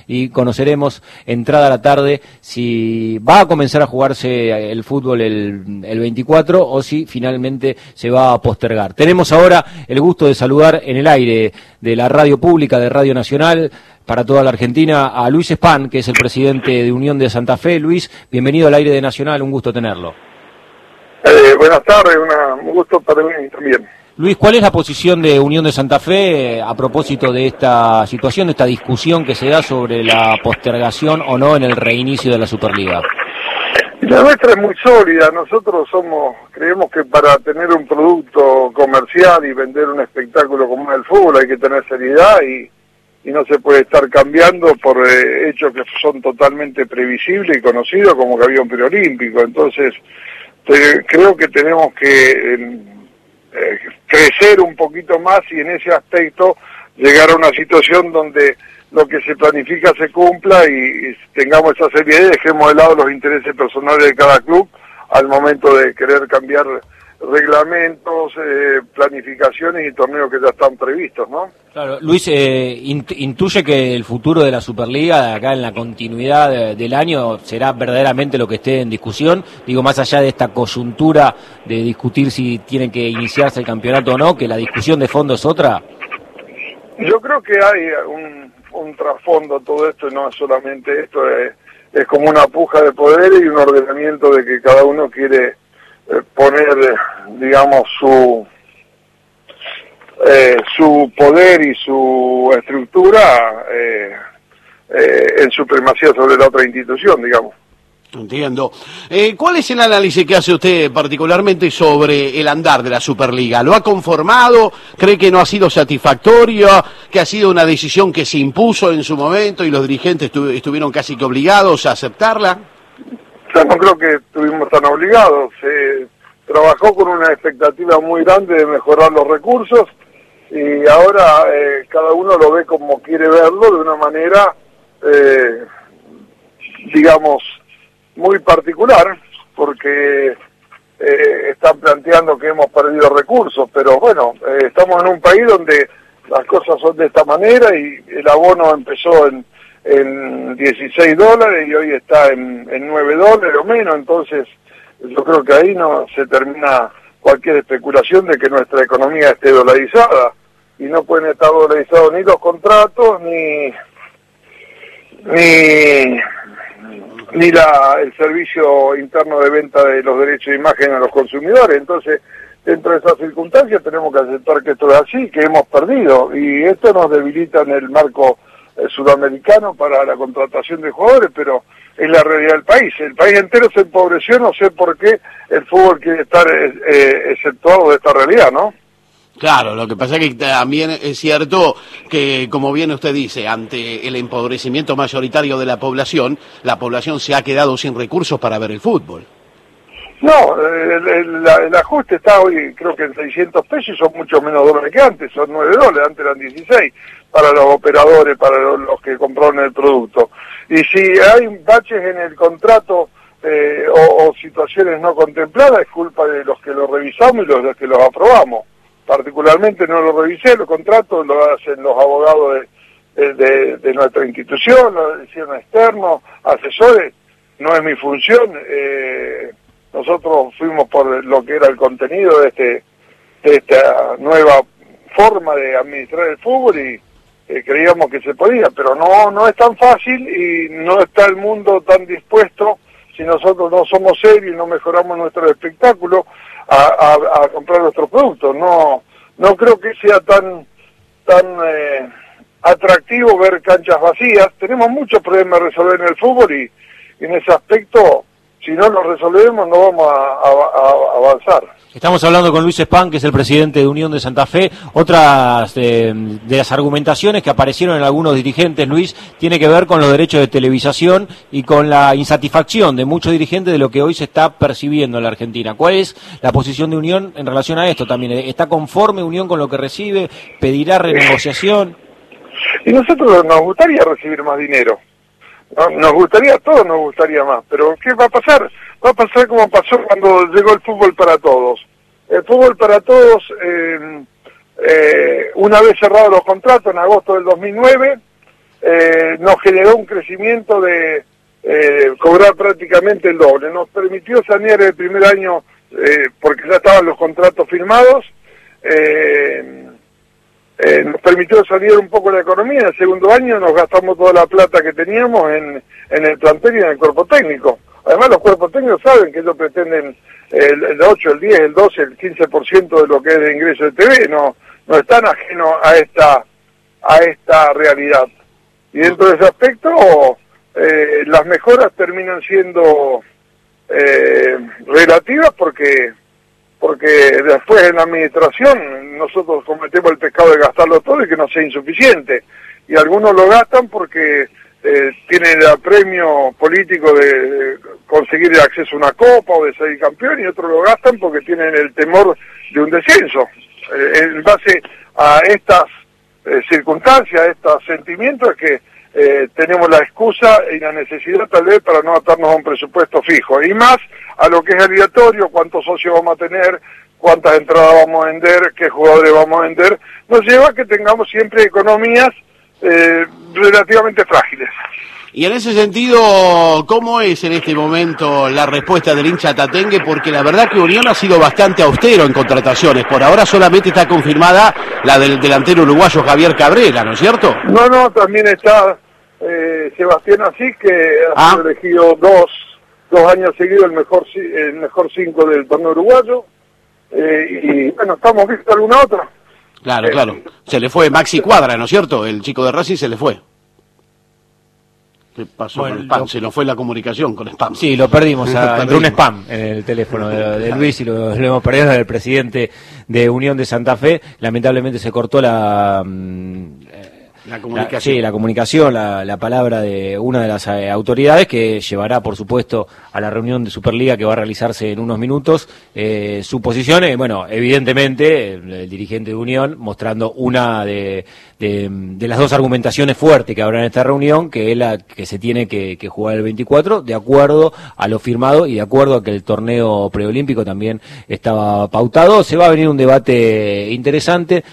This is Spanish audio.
y conoceremos entrada a la tarde si va a comenzar a jugarse el fútbol el 24 o si finalmente se va a postergar. Tenemos ahora el gusto de saludar en el aire de la radio pública de Radio Nacional para toda la Argentina a Luis Spahn, que es el presidente de Unión de Santa Fe. Luis, bienvenido al aire de Nacional, un gusto tenerlo. Buenas tardes, un gusto para mí también. Luis, ¿cuál es la posición de Unión de Santa Fe a propósito de esta situación, de esta discusión que se da sobre la postergación o no en el reinicio de la Superliga? La nuestra es muy sólida. Nosotros creemos que para tener un producto comercial y vender un espectáculo como el fútbol hay que tener seriedad y no se puede estar cambiando por hechos que son totalmente previsibles y conocidos, como que había un preolímpico. Entonces, creo que tenemos que crecer un poquito más y en ese aspecto llegar a una situación donde lo que se planifica se cumpla y tengamos esa seriedad y dejemos de lado los intereses personales de cada club al momento de querer cambiar reglamentos, planificaciones y torneos que ya están previstos, ¿no? Claro, Luis, intuye que el futuro de la Superliga, acá en la continuidad del año, será verdaderamente lo que esté en discusión, digo, más allá de esta coyuntura de discutir si tiene que iniciarse el campeonato o no, que la discusión de fondo es otra. Yo creo que hay un trasfondo a todo esto y no es solamente esto, es como una puja de poder y un ordenamiento de que cada uno quiere poner, digamos, su poder y su estructura en supremacía sobre la otra institución, digamos. Entiendo. ¿Cuál es el análisis que hace usted particularmente sobre el andar de la Superliga? ¿Lo ha conformado? ¿Cree que no ha sido satisfactorio? ¿Que ha sido una decisión que se impuso en su momento y los dirigentes estuvieron casi que obligados a aceptarla? Yo no creo que estuvimos tan obligados. Se trabajó con una expectativa muy grande de mejorar los recursos y ahora cada uno lo ve como quiere verlo, de una manera, digamos, muy particular, porque están planteando que hemos perdido recursos, pero bueno, estamos en un país donde las cosas son de esta manera y el abono empezó en $16 y hoy está en $9 o menos, entonces yo creo que ahí no se termina cualquier especulación de que nuestra economía esté dolarizada, y no pueden estar dolarizados ni los contratos ni el servicio interno de venta de los derechos de imagen a los consumidores. Entonces, dentro de esas circunstancias tenemos que aceptar que esto es así, que hemos perdido, y esto nos debilita en el marco sudamericano para la contratación de jugadores, pero es la realidad del país. El país entero se empobreció, no sé por qué el fútbol quiere estar exceptuado de esta realidad, ¿no? Claro, lo que pasa es que también es cierto que, como bien usted dice, ante el empobrecimiento mayoritario de la población se ha quedado sin recursos para ver el fútbol. No, el ajuste está hoy creo que en $600 y son mucho menos dólares que antes, son $9, antes eran 16 para los operadores, para los que compraron el producto. Y si hay baches en el contrato o situaciones no contempladas, es culpa de los que lo revisamos y los que los aprobamos. Particularmente no lo revisé, los contratos lo hacen los abogados de nuestra institución, lo hicieron externos, asesores, no es mi función. Nosotros fuimos por lo que era el contenido de esta nueva forma de administrar el fútbol y creíamos que se podía, pero no es tan fácil y no está el mundo tan dispuesto, si nosotros no somos serios y no mejoramos nuestro espectáculo, a comprar nuestros productos. No creo que sea tan atractivo ver canchas vacías. Tenemos muchos problemas a resolver en el fútbol y en ese aspecto, si no lo resolvemos, no vamos a avanzar. Estamos hablando con Luis Spahn, que es el presidente de Unión de Santa Fe. Otras de las argumentaciones que aparecieron en algunos dirigentes, Luis, tiene que ver con los derechos de televisación y con la insatisfacción de muchos dirigentes de lo que hoy se está percibiendo en la Argentina. ¿Cuál es la posición de Unión en relación a esto también? ¿Está conforme Unión con lo que recibe? ¿Pedirá renegociación? Y nosotros nos gustaría recibir más dinero. Nos gustaría, a todos nos gustaría más, pero ¿qué va a pasar? Va a pasar como pasó cuando llegó el fútbol para todos. El fútbol para todos, una vez cerrados los contratos en agosto del 2009, nos generó un crecimiento de cobrar prácticamente el doble. Nos permitió sanear el primer año, porque ya estaban los contratos firmados, nos permitió salir un poco la economía. En el segundo año nos gastamos toda la plata que teníamos en el plantel y en el cuerpo técnico. Además, los cuerpos técnicos saben que ellos pretenden el 8, el 10, el 12, el 15% de lo que es de ingreso de TV, no están ajenos a esta realidad. Y dentro de ese aspecto, las mejoras terminan siendo relativas porque después en la administración nosotros cometemos el pecado de gastarlo todo y que no sea insuficiente. Y algunos lo gastan porque tienen el apremio político de conseguir el acceso a una copa o de ser campeón, y otros lo gastan porque tienen el temor de un descenso. En base a estas circunstancias, a estos sentimientos, es que tenemos la excusa y la necesidad tal vez para no atarnos a un presupuesto fijo, y más a lo que es aleatorio, cuántos socios vamos a tener, cuántas entradas vamos a vender, qué jugadores vamos a vender, nos lleva a que tengamos siempre economías relativamente frágiles. Y en ese sentido, ¿cómo es en este momento la respuesta del hincha tatengue? Porque la verdad que Unión ha sido bastante austero en contrataciones. Por ahora solamente está confirmada la del delantero uruguayo Javier Cabrera, ¿no es cierto? No, también está Sebastián Asís, que ha sido elegido dos años seguidos el mejor 5 del torneo uruguayo. Y bueno, estamos viendo alguna otra. Claro. Se le fue Maxi Cuadra, ¿no es cierto? El chico de Racing se le fue. ¿Qué pasó con el spam? Se nos fue la comunicación con spam. Sí, lo perdimos. Entró un spam en el teléfono de Luis y lo hemos perdido del presidente de Unión de Santa Fe. Lamentablemente se cortó la comunicación. La comunicación, la palabra de una de las autoridades, que llevará, por supuesto, a la reunión de Superliga que va a realizarse en unos minutos, su posición. Bueno, evidentemente, el dirigente de Unión mostrando una de las dos argumentaciones fuertes que habrá en esta reunión, que es la que se tiene que jugar el 24, de acuerdo a lo firmado y de acuerdo a que el torneo preolímpico también estaba pautado. Se va a venir un debate interesante.